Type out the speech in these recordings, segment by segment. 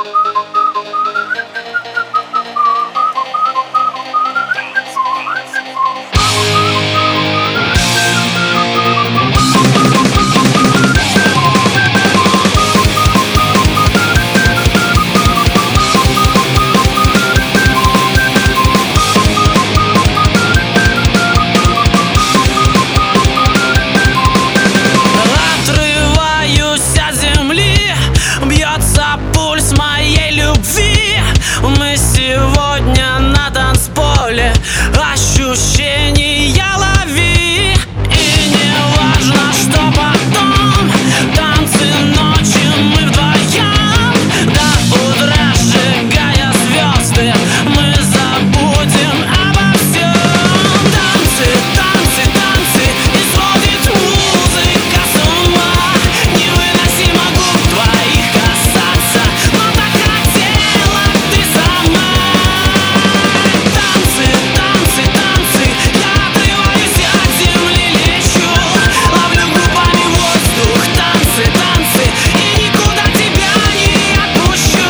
Бьется пульс моей любви. Мы сегодня на танцполе. Ощущения лови. И не важно, что потом. Танцы ночи мы вдвоем. До утра сжигая звезды, мы забудем обо всем. Танцы, танцы, танцы, и сводит музыка с ума. Невыносимо губ твоих касаться, но так хотела ты сама. Танцы, танцы, танцы, я отрываюсь от земли, лечу, ловлю губами воздух. Танцы, танцы, и никуда тебя не отпущу.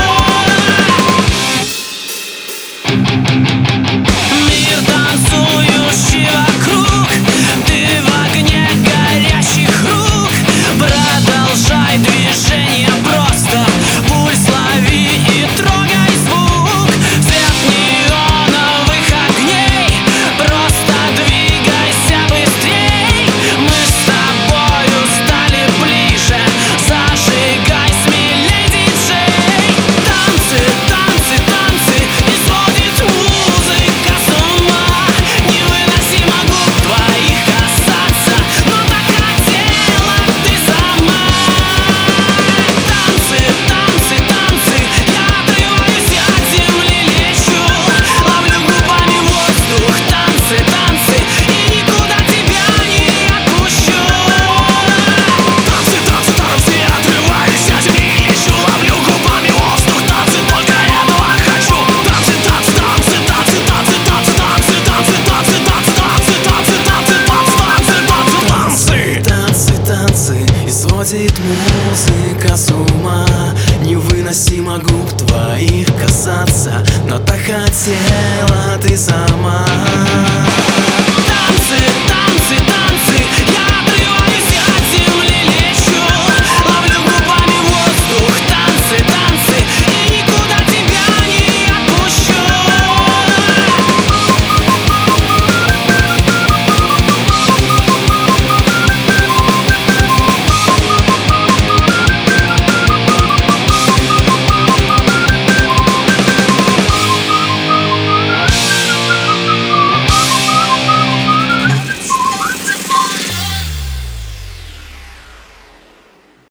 Мир танцующий вокруг, ты в огне горящих рук. Продолжай движение просто, пульс лови и трогай звук. Свет неоновых огней, просто двигайся быстрей. Мы с тобою стали ближе, зажигай смелей, диджей. Танцы, танцы, танцы, и сводит музыка с ума. Невыносимо губ твоих касаться, но так хотела ты сама. Танцы, танцы, танцы, я отрываюсь от земли, лечу, ловлю губами воздух. Танцы, танцы, и никуда тебя не отпущу. Танцы, танцы, танцы, отрываюсь от земли, лечу, ловлю губами воздух. Танцы, только этого хочу. Танцы, танцы, танцы, танцы, танцы, танцы, танцы, танцы, танцы, танцы, танцы, танцы, танцы, танцы, танцы, танцы, танцы, и сводит музыка с ума. Невыносимо губ твоих касаться, но так хотела ты сама.